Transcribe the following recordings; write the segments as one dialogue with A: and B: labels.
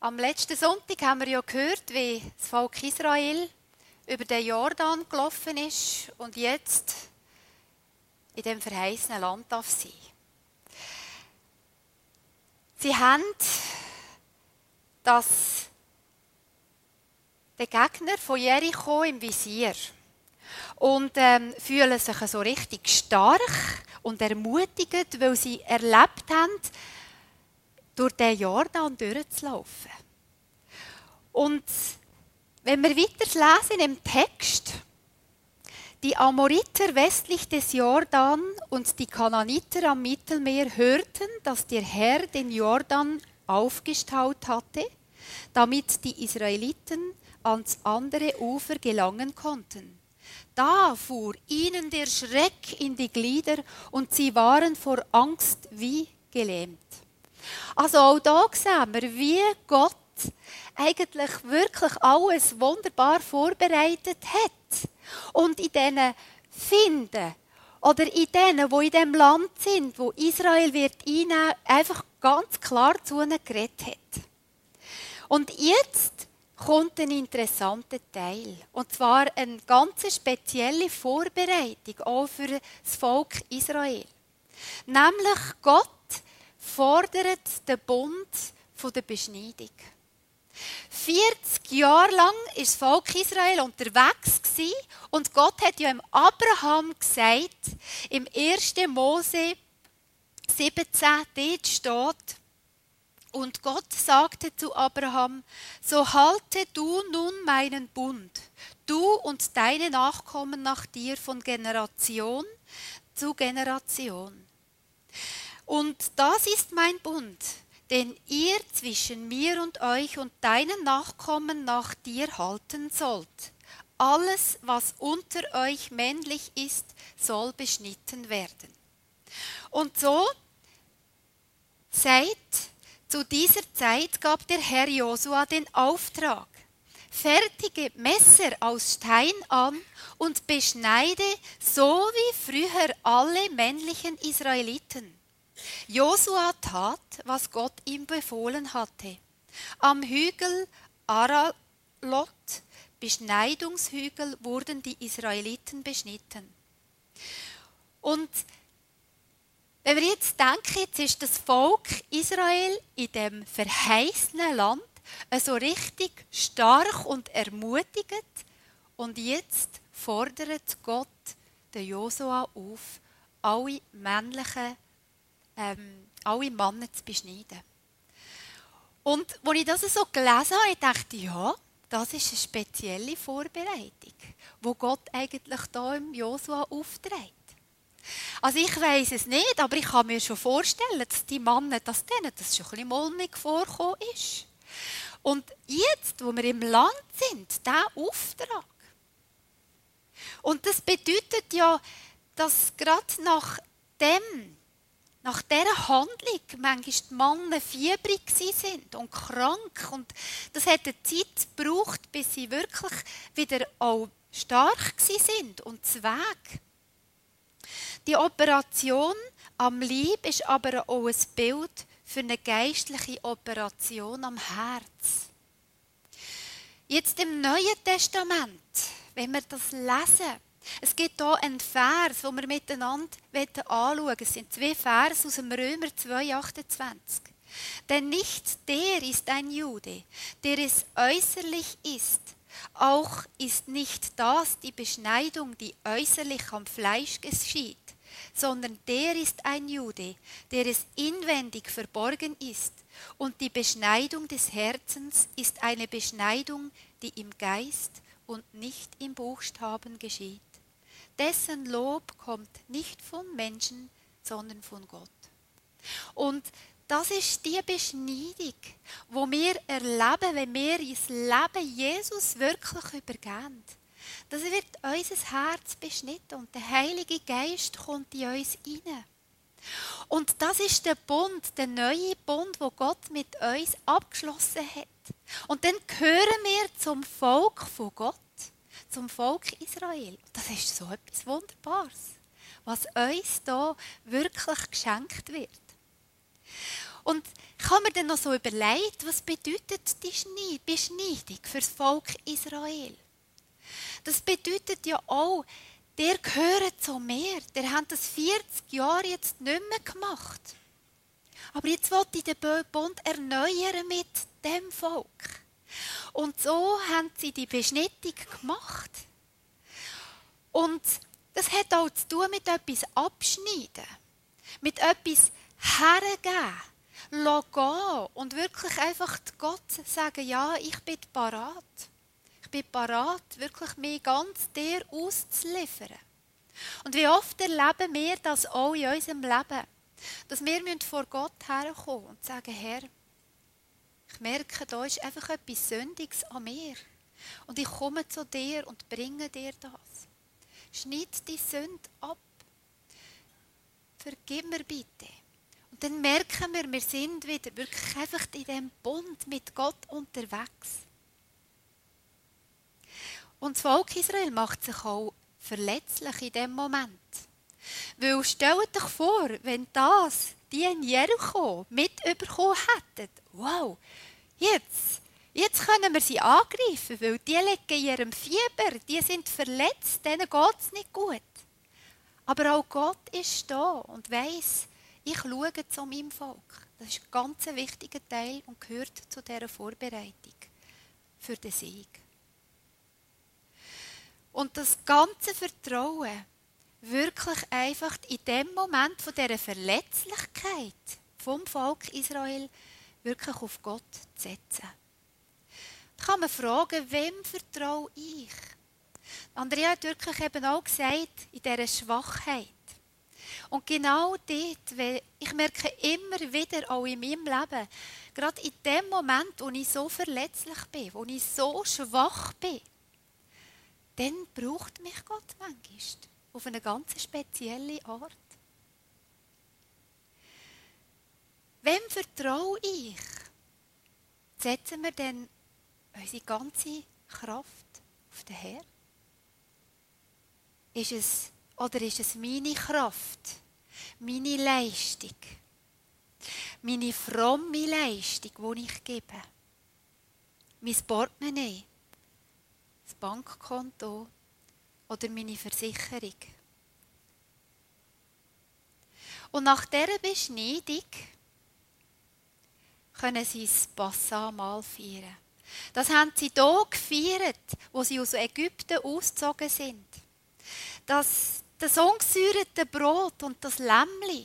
A: Am letzten Sonntag haben wir ja gehört, wie das Volk Israel über den Jordan gelaufen ist und jetzt in dem verheißenen Land darf sein. Sie haben den Gegner von Jericho im Visier und fühlen sich so richtig stark und ermutigt, weil sie erlebt haben, durch den Jordan durchzulaufen. Und wenn wir weiter lesen im Text, die Amoriter westlich des Jordan und die Kanaaniter am Mittelmeer hörten, dass der Herr den Jordan aufgestaut hatte, damit die Israeliten ans andere Ufer gelangen konnten. Da fuhr ihnen der Schreck in die Glieder und sie waren vor Angst wie gelähmt. Also auch hier sehen wir, wie Gott eigentlich wirklich alles wunderbar vorbereitet hat. Und in diesen Finden oder in denen, die in diesem Land sind, wo Israel wird einnehmen, einfach ganz klar zu ihnen geredet hat. Und jetzt kommt ein interessanter Teil. Und zwar eine ganz spezielle Vorbereitung auch für das Volk Israel. Nämlich Gott fordert den Bund der Beschneidung. 40 Jahre lang war das Volk Israel unterwegs und Gott hat ja im Abraham gesagt, im 1. Mose 17, dort steht, und Gott sagte zu Abraham, so halte du nun meinen Bund, du und deine Nachkommen nach dir von Generation zu Generation. Und das ist mein Bund, den ihr zwischen mir und euch und deinen Nachkommen nach dir halten sollt. Alles, was unter euch männlich ist, soll beschnitten werden. Und so, zu dieser Zeit gab der Herr Josua den Auftrag, fertige Messer aus Stein an und beschneide so wie früher alle männlichen Israeliten. Josua tat, was Gott ihm befohlen hatte. Am Hügel Aralot, Beschneidungshügel, wurden die Israeliten beschnitten. Und wenn wir jetzt denken, jetzt ist das Volk Israel in dem verheißenen Land so richtig stark und ermutigt. Und jetzt fordert Gott den Josua auf, alle Männer zu beschneiden. Und als ich das so gelesen habe, dachte ich, ja, das ist eine spezielle Vorbereitung, die Gott eigentlich hier im Josua aufträgt. Also ich weiss es nicht, aber ich kann mir schon vorstellen, dass die Männer, dass denen das schon ein bisschen mulmig vorgekommen ist. Und jetzt, wo wir im Land sind, dieser Auftrag. Und das bedeutet ja, dass gerade nach dieser Handlung manchmal die Männer fiebrig sind und krank. Und das hat eine Zeit gebraucht, bis sie wirklich wieder auch stark sind und zweig. Die Operation am Leib ist aber auch ein Bild für eine geistliche Operation am Herz. Jetzt im Neuen Testament, wenn wir das lesen, es gibt hier einen Vers, den wir miteinander anschauen wollen. Es sind 2 Verse aus dem Römer 2,28. Denn nicht der ist ein Jude, der es äußerlich ist. Auch ist nicht das die Beschneidung, die äußerlich am Fleisch geschieht, sondern der ist ein Jude, der es inwendig verborgen ist. Und die Beschneidung des Herzens ist eine Beschneidung, die im Geist und nicht im Buchstaben geschieht. Dessen Lob kommt nicht von Menschen, sondern von Gott. Und das ist die Beschneidung, die wir erleben, wenn wir ins Leben Jesus wirklich übergeben. Das wird unser Herz beschnitten und der Heilige Geist kommt in uns hinein. Und das ist der Bund, der neue Bund, den Gott mit uns abgeschlossen hat. Und dann gehören wir zum Volk von Gott, zum Volk Israel. Das ist so etwas Wunderbares, was uns hier wirklich geschenkt wird. Und ich habe mir dann noch so überlegt, was bedeutet die Beschneidung für das Volk Israel? Das bedeutet ja auch, der gehört zu mir. Der hat das 40 Jahre jetzt nicht mehr gemacht. Aber jetzt will ich den Bund erneuern mit dem Volk. Und so haben sie die Beschnittung gemacht. Und das hat auch zu tun mit etwas abschneiden. Mit etwas hergeben. Lassen gehen. Und wirklich einfach Gott sagen, ja, ich bin parat. Ich bin parat, wirklich mich ganz dir auszuliefern. Und wie oft erleben wir das auch in unserem Leben, dass wir vor Gott herkommen und sagen, Herr, ich merke, da ist einfach etwas Sündiges an mir. Und ich komme zu dir und bringe dir das. Schneid die Sünde ab. Vergib mir bitte. Und dann merken wir sind wieder wirklich einfach in diesem Bund mit Gott unterwegs. Und das Volk Israel macht sich auch verletzlich in diesem Moment. Weil stellt euch vor, wenn die in Jericho mitbekommen hätten, wow, jetzt können wir sie angreifen, weil die liegen in ihrem Fieber, die sind verletzt, denen geht es nicht gut. Aber auch Gott ist da und weiss, ich schaue zu meinem Volk. Das ist ein ganz wichtiger Teil und gehört zu dieser Vorbereitung für den Sieg. Und das ganze Vertrauen, wirklich einfach in dem Moment von dieser Verletzlichkeit vom Volk Israel wirklich auf Gott zu setzen. Da kann man fragen, wem vertraue ich? Andrea hat wirklich eben auch gesagt, in dieser Schwachheit. Und genau dort, ich merke immer wieder, auch in meinem Leben, gerade in dem Moment, wo ich so verletzlich bin, wo ich so schwach bin, dann braucht mich Gott manchmal auf eine ganz spezielle Art. Wem vertraue ich? Setzen wir denn unsere ganze Kraft auf den Herrn? Ist es meine Kraft, meine Leistung, meine fromme Leistung, die ich gebe? Mein Portemonnaie, das Bankkonto oder meine Versicherung? Und nach dieser Beschneidung können sie das Passamal feiern. Das haben sie hier gefeiert, wo sie aus Ägypten ausgezogen sind. Das ungesäuerte Brot und das Lämmli.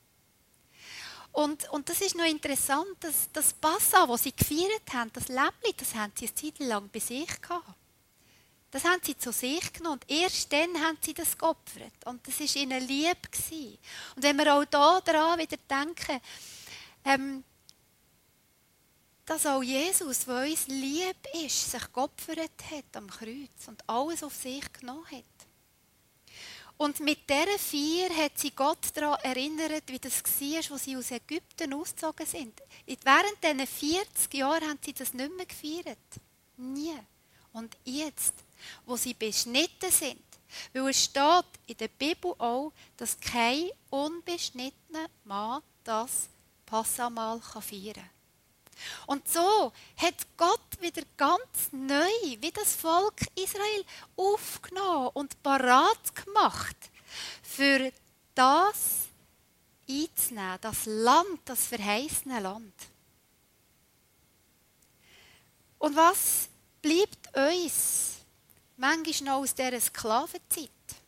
A: Und das ist noch interessant, dass das Passa, das sie gefeiert haben, das Lämmli, das haben sie eine Zeit lang bei sich gehabt. Das haben sie zu sich genommen und erst dann haben sie das geopfert. Und das war ihnen lieb. Und wenn wir auch daran wieder denken, dass auch Jesus, der uns lieb ist, sich geopfert hat am Kreuz und alles auf sich genommen hat. Und mit dieser Feier hat sie Gott daran erinnert, wie das war, als sie aus Ägypten ausgezogen sind. Während diesen 40 Jahren haben sie das nicht mehr gefeiert. Nie. Und jetzt, wo sie beschnitten sind, weil es steht in der Bibel auch, dass kein unbeschnittener Mann das Passamal feiern kann. Und so hat Gott wieder ganz neu, wie das Volk Israel, aufgenommen und parat gemacht, für das einzunehmen, das Land, das verheißene Land. Und was bleibt uns manchmal noch aus dieser Sklavenzeit?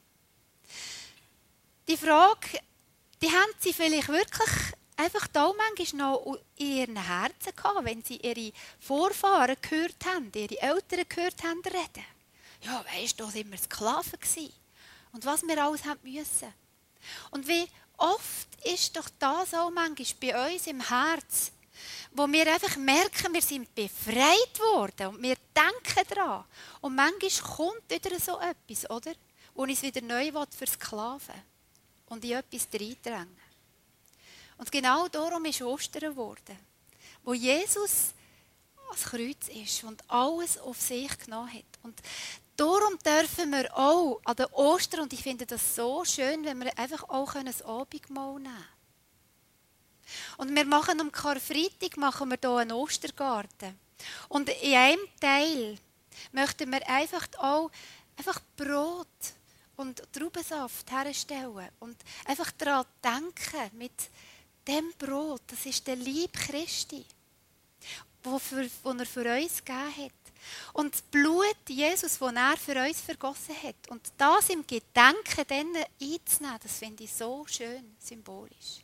A: Die Frage, die haben sie vielleicht wirklich einfach da manchmal noch in ihren Herzen gehabt, wenn sie ihre Vorfahren gehört haben, ihre Eltern gehört haben reden. Ja, weisst du, da waren wir Sklaven gewesen. Und was wir alles haben müssen. Und wie oft ist doch das auch manchmal bei uns im Herz, wo wir einfach merken, wir sind befreit worden und wir denken daran. Und manchmal kommt wieder so etwas, oder? Wo uns wieder neu versklaven und in etwas reindrängen. Und genau darum ist Ostern geworden, wo Jesus ans Kreuz ist und alles auf sich genommen hat. Und darum dürfen wir auch an den Ostern, und ich finde das so schön, wenn wir einfach auch ein Abendmahl nehmen können. Und wir machen am Karfreitag hier einen Ostergarten. Und in einem Teil möchten wir einfach auch Brot und Traubensaft herstellen. Und einfach daran denken, mit dem Brot, das ist der Leib Christi, den er für uns gegeben hat. Und das Blut Jesus, das er für uns vergossen hat. Und das im Gedenken dann einzunehmen, das finde ich so schön symbolisch.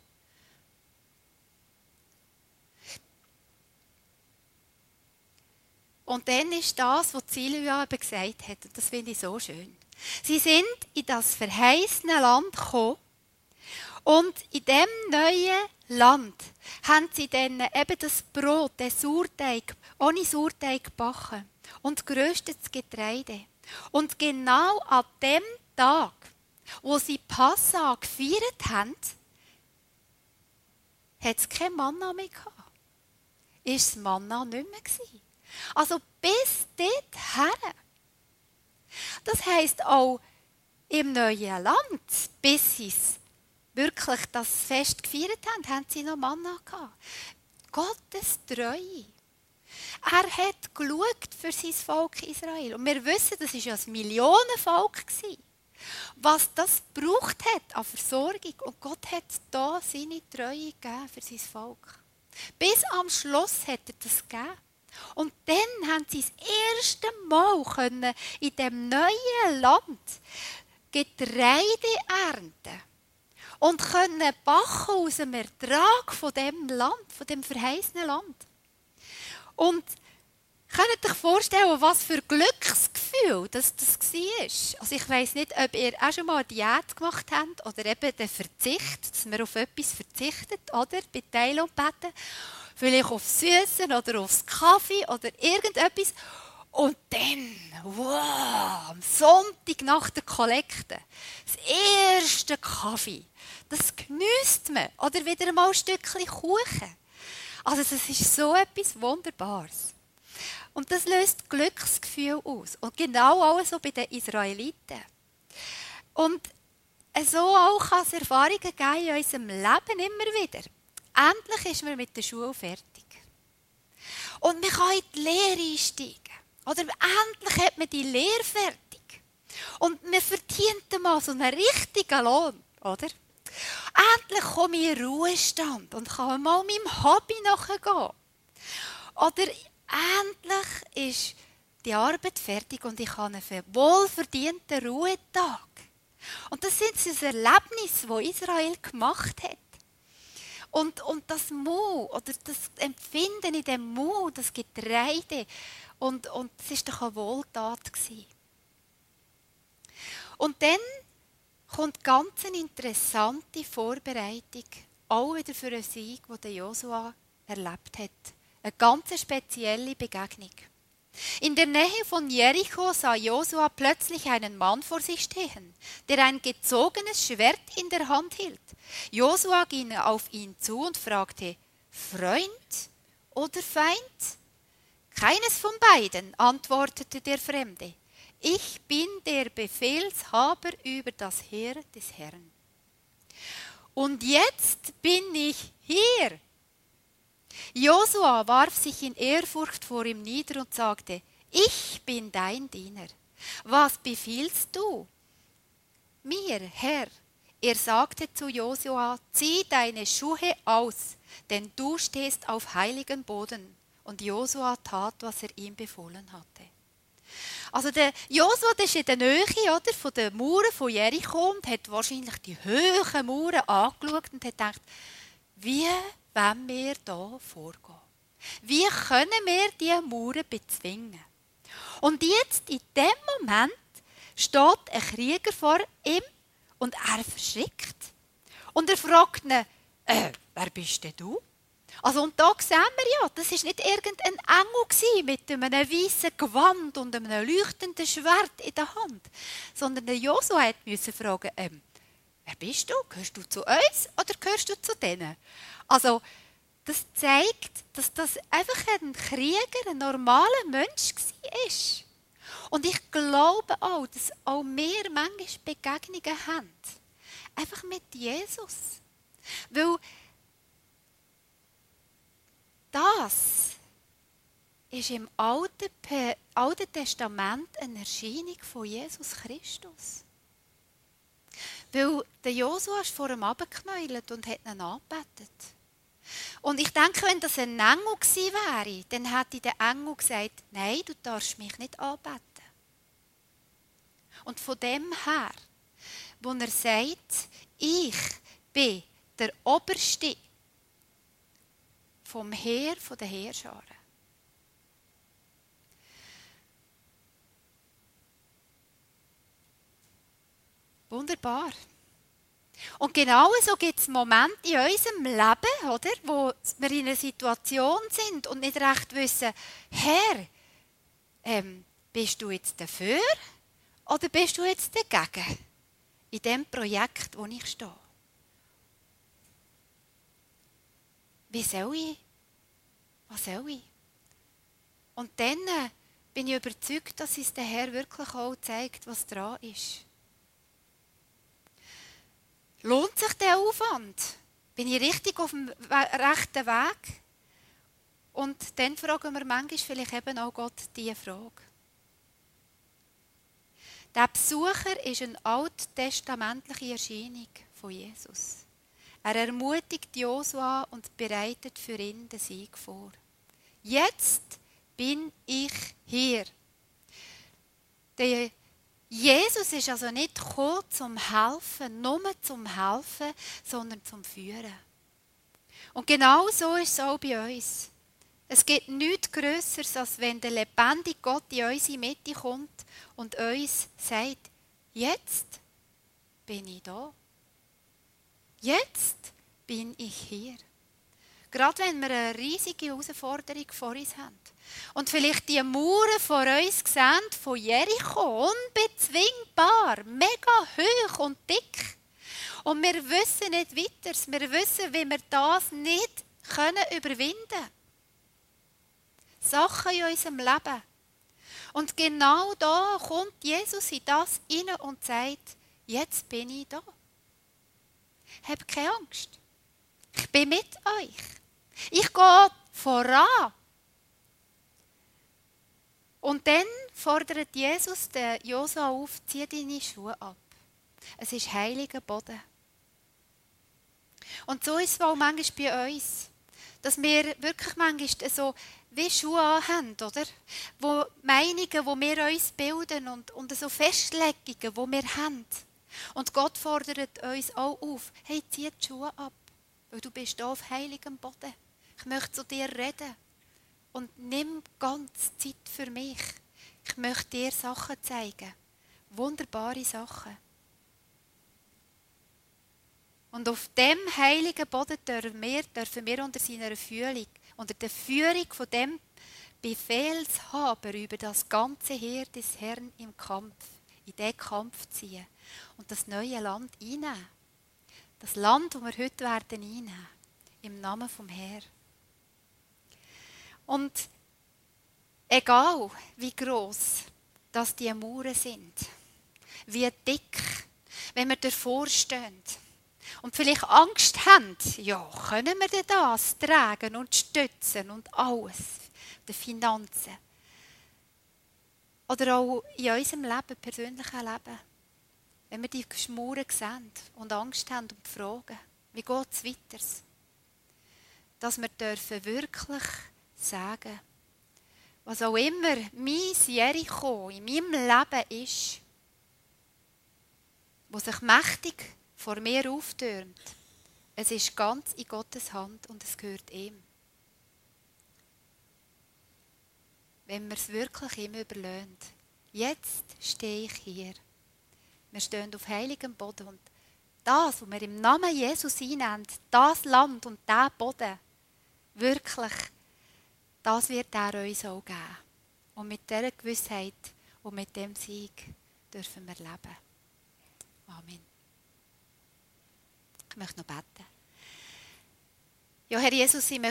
A: Und dann ist das, was Silvia eben gesagt hat, und das finde ich so schön. Sie sind in das verheißene Land gekommen und in diesem neuen Land haben sie dann eben das Brot, den Sauerteig, ohne Sauerteig gebacken und geröstetes Getreide. Und genau an dem Tag, wo sie Passa gefeiert haben, hat es kein Manna mehr gehabt. Ist das Manna nicht mehr gewesen. Also bis dorthin. Das heisst auch im neuen Land, bis sie wirklich das Fest gefeiert haben, haben sie noch Manna gehabt. Gottes Treue. Er hat geschaut für sein Volk Israel. Und wir wissen, das war ja ein Millionenvolk, was das gebraucht hat an Versorgung. Und Gott hat da seine Treue gegeben für sein Volk. Bis am Schluss hat er das gegeben. Und dann haben sie das erste Mal können in dem neuen Land Getreide ernten und können backen aus dem Ertrag von dem Land, von dem verheißenen Land. Und könnt ihr euch vorstellen, was für ein Glücksgefühl das war? Also ich weiss nicht, ob ihr auch schon mal eine Diät gemacht habt oder eben den Verzicht, dass man auf etwas verzichtet, oder? Bei Teilen und Betten. Vielleicht aufs Süßen oder aufs Kaffee oder irgendetwas. Und dann, wow, am Sonntag nach der Kollekte, das erste Kaffee, das geniesst man. Oder wieder mal ein Stückchen Kuchen. Also das ist so etwas Wunderbares. Und das löst Glücksgefühl aus. Und genau auch so bei den Israeliten. Und so auch kann es Erfahrungen geben in unserem Leben immer wieder. Endlich ist man mit der Schule fertig. Und man kann in die Lehre einsteigen. Oder endlich hat man die Lehre fertig. Und man verdient mal so einen richtigen Lohn. Oder? Endlich komme ich in den Ruhestand und kann mal meinem Hobby nachgehen. Oder endlich ist die Arbeit fertig und ich habe einen wohlverdienten Ruhetag. Und das sind so Erlebnisse, die Israel gemacht hat. Und das Mu, oder das Empfinden in dem Mu, das Getreide, und das war doch eine Wohltat gewesen. Und dann kommt ganz eine interessante Vorbereitung, auch wieder für einen Sieg, den Josua erlebt hat. Eine ganz spezielle Begegnung. In der Nähe von Jericho sah Josua plötzlich einen Mann vor sich stehen, der ein gezogenes Schwert in der Hand hielt. Josua ging auf ihn zu und fragte: Freund oder Feind? Keines von beiden, antwortete der Fremde. Ich bin der Befehlshaber über das Heer des Herrn. Und jetzt bin ich hier. Josua warf sich in Ehrfurcht vor ihm nieder und sagte: Ich bin dein Diener. Was befiehlst du mir, Herr? Er sagte zu Josua: Zieh deine Schuhe aus, denn du stehst auf heiligem Boden. Und Josua tat, was er ihm befohlen hatte. Also der Josua, der ist in der Nähe, oder, von den Mauern von Jericho und hat wahrscheinlich die hohen Mauern angeschaut und hat gedacht: Wie wollen wir da vorgehen? Wie können wir diese Mauern bezwingen? Und jetzt, in dem Moment, steht ein Krieger vor ihm und er verschrickt. Und er fragt ihn: Wer bist denn du? Also, und da sehen wir ja, das war nicht irgendein Engel mit einem weißen Gewand und einem leuchtenden Schwert in der Hand, sondern der Josua musste fragen: Wer bist du? Gehörst du zu uns oder gehörst du zu denen? Also, das zeigt, dass das einfach ein Krieger, ein normaler Mensch war. Und ich glaube auch, dass auch wir manchmal Begegnungen haben. Einfach mit Jesus. Weil das ist im Alten Testament eine Erscheinung von Jesus Christus. Weil der Josua ist vor ihm runtergeknäult und hat ihn angebetet. Und ich denke, wenn das ein Engel gewesen wäre, dann hätte der Engel gesagt, nein, du darfst mich nicht anbeten. Und von dem her, wo er sagt, ich bin der Oberste vom Heer der Heerscharen. Wunderbar. Und genau so gibt es Momente in unserem Leben, oder, wo wir in einer Situation sind und nicht recht wissen, Herr, bist du jetzt dafür oder bist du jetzt dagegen in dem Projekt, wo ich stehe? Wie soll ich? Was soll ich? Und dann bin ich überzeugt, dass uns der Herr wirklich auch zeigt, was dran ist. Lohnt sich der Aufwand? Bin ich richtig auf dem rechten Weg? Und dann fragen wir manchmal vielleicht eben auch Gott diese Frage. Der Besucher ist eine alttestamentliche Erscheinung von Jesus. Er ermutigt Josua und bereitet für ihn den Sieg vor. Jetzt bin ich hier. Der Jesus ist also nicht gekommen zum Helfen, nur zum Helfen, sondern zum Führen. Und genau so ist es auch bei uns. Es gibt nichts Grösseres, als wenn der lebendige Gott in unsere Mitte kommt und uns sagt, jetzt bin ich da. Jetzt bin ich hier. Gerade wenn wir eine riesige Herausforderung vor uns haben. Und vielleicht die Mauern vor uns sehen, von Jericho, unbezwingbar, mega hoch und dick. Und wir wissen nicht weiter. Wir wissen, wie wir das nicht überwinden können. Sachen in unserem Leben. Und genau da kommt Jesus in das hinein und sagt, jetzt bin ich da. Habt keine Angst. Ich bin mit euch. Ich gehe voran. Und dann fordert Jesus den Josua auf, zieh deine Schuhe ab. Es ist heiliger Boden. Und so ist es auch manchmal bei uns. Dass wir wirklich manchmal so wie Schuhe anhaben, oder? Wo Meinungen, die wir uns bilden und so Festlegungen, die wir haben. Und Gott fordert uns auch auf, hey, zieh die Schuhe ab, weil du bist hier auf heiligem Boden. Ich möchte zu dir reden. Und nimm ganz Zeit für mich. Ich möchte dir Sachen zeigen. Wunderbare Sachen. Und auf dem heiligen Boden dürfen wir unter seiner Führung, unter der Führung von dem Befehlshaber über das ganze Heer des Herrn im Kampf, in diesen Kampf ziehen und das neue Land einnehmen. Das Land, das wir heute werden einnehmen, im Namen vom Herrn. Und egal, wie gross dass die Mauern sind, wie dick, wenn wir davor stehen und vielleicht Angst haben, ja, können wir denn das tragen und stützen und alles, die Finanzen. Oder auch in unserem Leben, persönlichen Leben, wenn wir die Mauern sehen und Angst haben und fragen, wie geht es weiter? Dass wir dürfen wirklich sagen, was auch immer mein Jericho in meinem Leben ist, wo sich mächtig vor mir auftürmt, es ist ganz in Gottes Hand und es gehört ihm. Wenn wir es wirklich ihm überlassen. Jetzt stehe ich hier. Wir stehen auf heiligem Boden und das, was wir im Namen Jesus einnehmen, das Land und der Boden, wirklich, das wird er uns auch geben. Und mit dieser Gewissheit und mit dem Sieg dürfen wir leben. Amen. Ich möchte noch beten. Ja, Herr Jesus, ich möchte